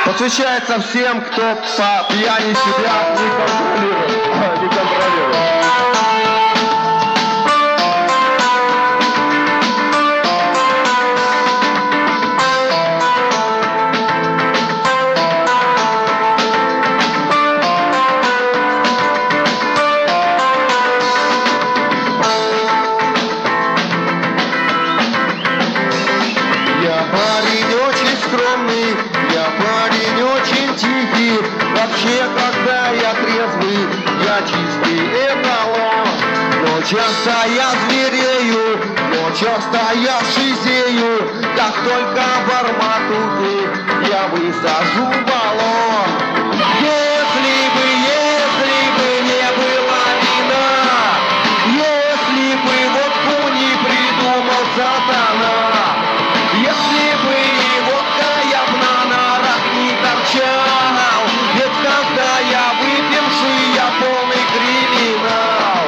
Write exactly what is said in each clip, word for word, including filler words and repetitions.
Посвящается всем, кто по пьяни себя не контролирует. Не контролирует. Вообще, когда я трезвый, я чистый эталон. Но часто я зверею, но часто я шизею. Как только в Арматуке я высажу баллон. Если бы, если бы не было вина, если бы водку не придумал сатана, если бы и водка я б на нарах не торчал, ведь когда я выпивший, я полный криминал.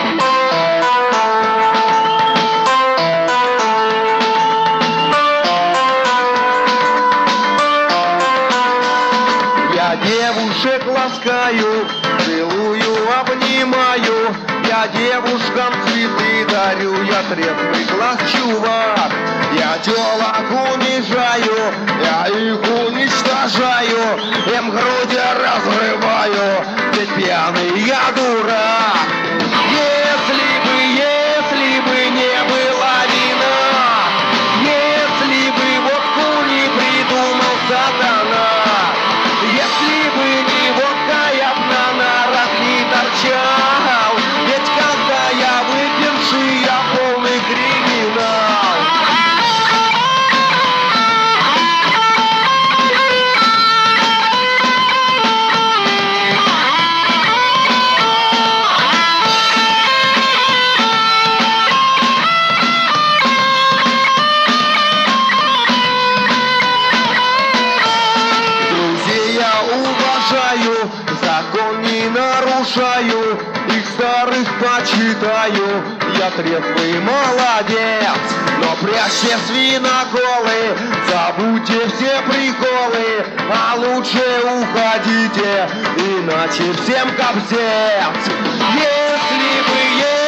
Я девушек ласкаю, целую, обнимаю, я девушкам цветы дарю, я трезвый глаз чувак. Я телок унижаю, я их уничтожаю, им груди разрываю, ведь пьяный я дурак. Если бы, если бы не было вина, если бы водку не придумал сатана, если бы не водка, я б на нарах не торчал, ведь когда я выпивший, я полный криминал. Закон не нарушаю, их старых почитаю. Я трезвый молодец, но прячьте свиноколы, забудьте все приколы, а лучше уходите, иначе всем капзец. Если бы